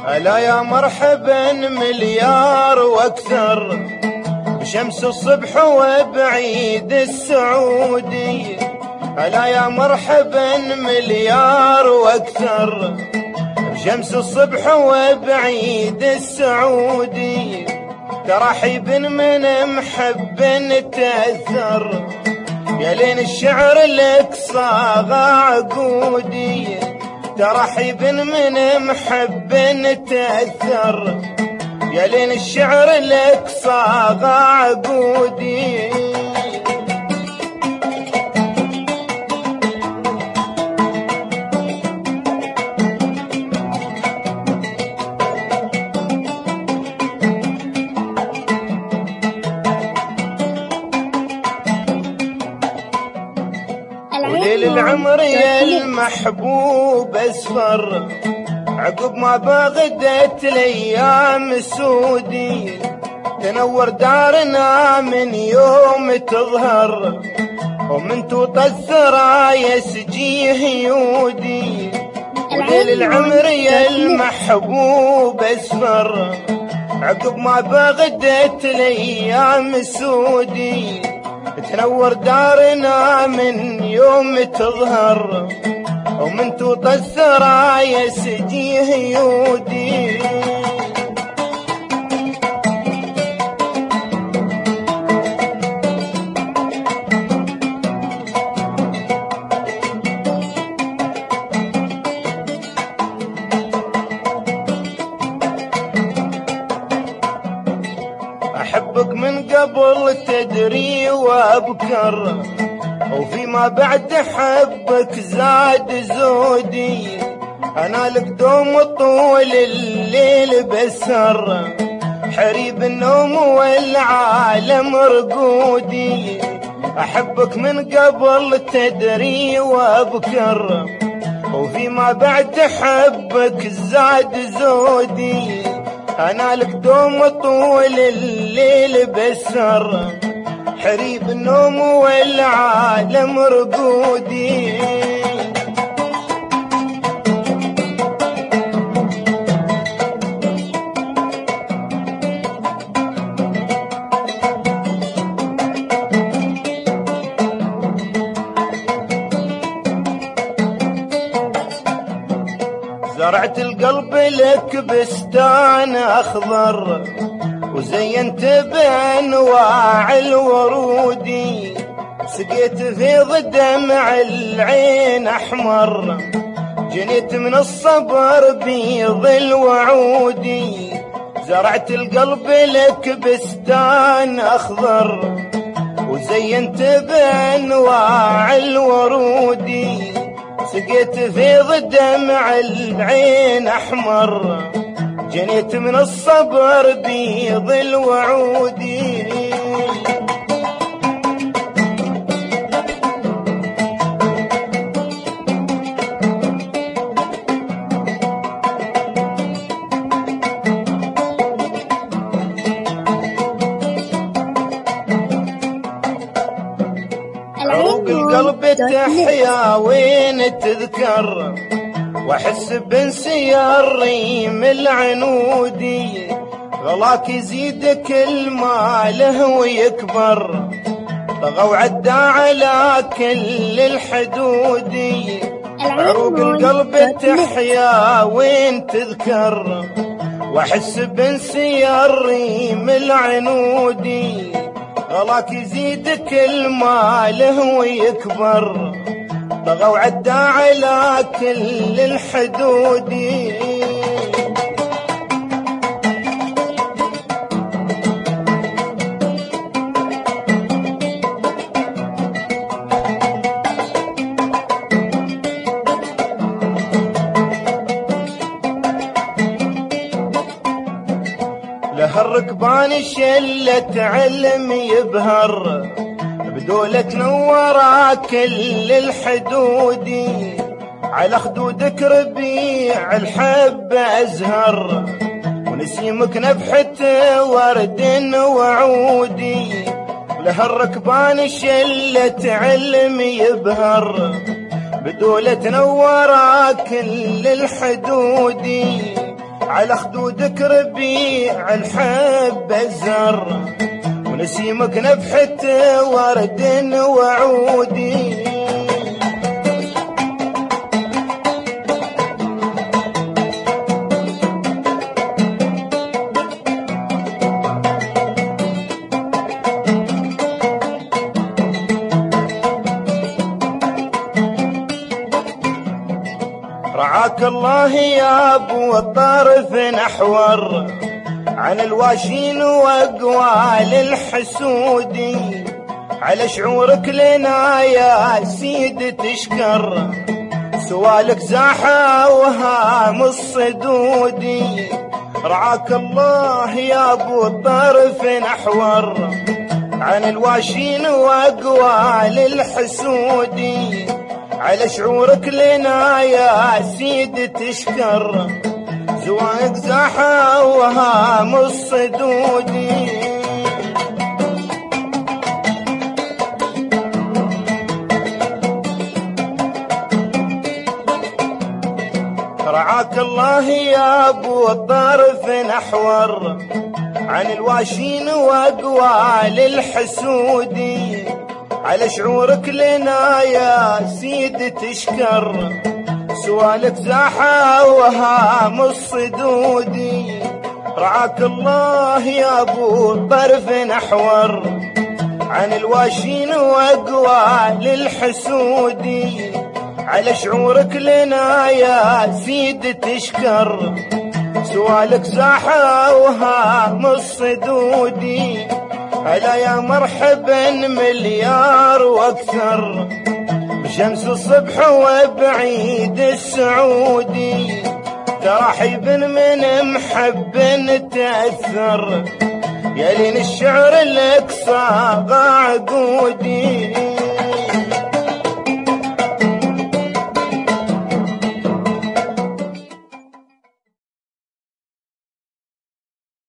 ألا يا مرحبا مليار واكثر بشمس الصبح وبعيد السعودي. ألا يا مرحبا مليار واكثر بشمس الصبح وبعيد السعودي. ترحيب من محب تأثر يا لين الشعر لك صاغ عقودي. ترحيب من محب تأثر يا لين الشعر لك صاغ عقودي. وليل العمر يا المحبوب اسفر عقب ما بغدت الايام السودي. تنور دارنا من يوم تظهر ومن توطى الثرايا سجيه يودي. وليل العمر يا المحبوب اسفر عقب ما بغدت الايام السودي. تنور دارنا من يوم تظهر ومن توطى الثرايا سجيه يودي. أحبك من قبل تدري وأبكر وفيما بعد حبك زاد زودي. أنا لك دوم طول الليل بسهر حريب النوم والعالم رقودي. أحبك من قبل تدري وأبكر وفيما بعد حبك زاد زودي. أنا لك دوم طول الليل بسهر حريب النوم والعالم رقودي. زرعت القلب لك بستان أخضر وزينت بأنواع الورودي. سقيت فيض دمع العين أحمر جنيت من الصبر بيض الوعودي. زرعت القلب لك بستان أخضر وزينت بأنواع الورودي. سقيت فيض دمع العين أحمر جنيت من الصبر بيض الوعودي. عروق القلب تحيا وين تذكر واحس بانسيار ريم العنودي. غلاك يزيد كل ما له ويكبر طغى وعدى على كل الحدودي. عروق القلب تحيا وين تذكر واحس بانسيار ريم العنودي. غلاك يزيد كل ما له ويكبر طغى وعدى على كل الحدودي. له الركبان شلة علم يبهر بدولة نورا كل الحدودي. على خدودك ربيع الحب أزهر ونسيمك نبحة ورد وعودي. له الركبان شلة علم يبهر بدولة نورا كل الحدودي. على خدودك ربيع الحب الزر، ونسيمك نفحة ورد وعودي. رعاك الله يا ابو الطرف نحور عن الواشين واقوال الحسودي، على شعورك لنا يا سيد تشكر، سوالك زاحة وهام الصدودي. رعاك الله يا ابو الطرف نحور عن الواشين واقوال الحسودي، على شعورك لنا يا سيد تشكر، زوايك زاحة وهام الصدودي. رعاك الله يا ابو الطرف نحور عن الواشين واقوال الحسودي، على شعورك لنا يا سيد تشكر، سوالك زاحة وهام الصدودي. رعاك الله يا ابو الطرف نحور عن الواشين واقوال الحسودي، على شعورك لنا يا سيد تشكر، سوالك زاحة وهام الصدودي. هلا يا مرحبا مليار واكثر بشمس الصبح وبعيد السعودي، ترحيب من محب تأثر، يا لين الشعر لك صاغ عقودي.